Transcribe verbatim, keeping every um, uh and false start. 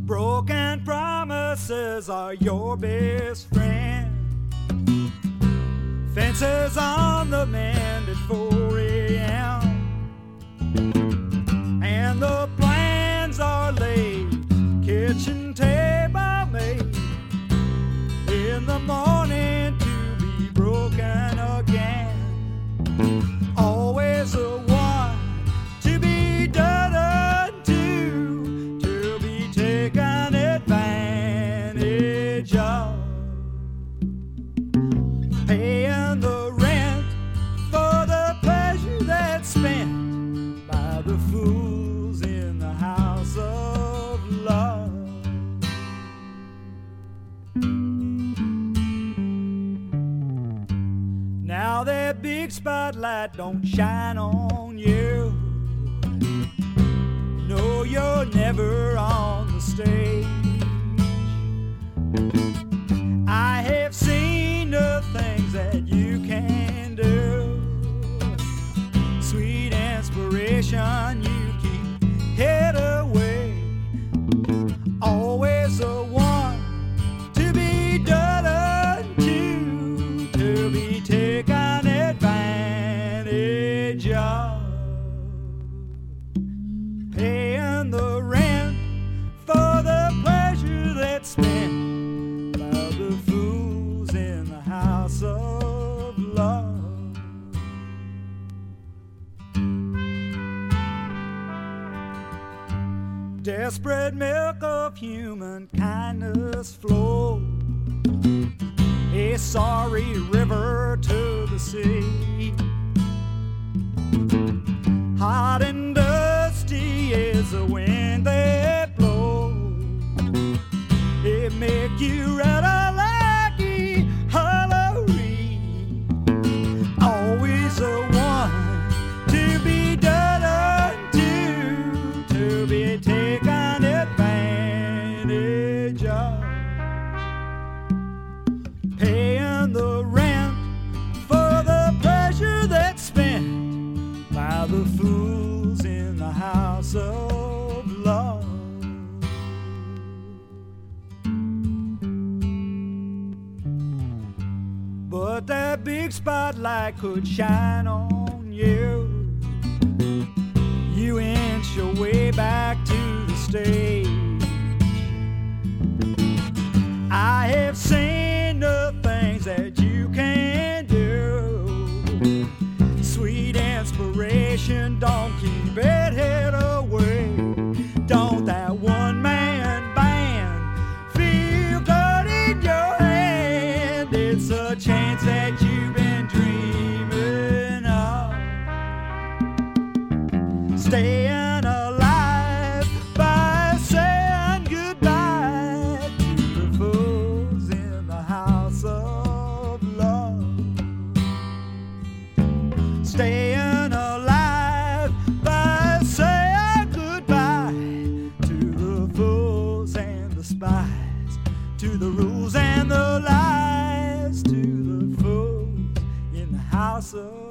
Broken promises are your best friend. Fences on the mend at four a m and the plans are laid, kitchen table made, in the morning to be broken again. Always a one to be done unto, to be taken advantage of. Paying the rent for the pleasure that's spent by the fools in the house of love. Now that big spotlight don't shine on you. No, you're never on the stage. I have seen the things that you can do. Sweet inspiration, you keep head away. Always a one to be done unto, to be taken advantage of. Paying the rent for the pleasure that's spent by the fools in the house of love. Desperate milk of human kindness flows, a sorry river to the sea. Hot and dusty is the wind that blows. It make you rather like a Halloween. Always a one to be done unto, to be taken advantage of. Paying the rent for the pleasure that's spent by the fools in the house of love. But that big spotlight could shine on you. You inch your way back to the stage. I have seen the things that you can do. Sweet inspiration, don't keep it hid away. Don't that one-man band feel good in your hand? It's a chance that you've been dreaming of. Staying alive by saying goodbye to the fools in the house of love. Staying alive by saying goodbye to the fools and the spies, to the rules and the lies, to the fools in the house of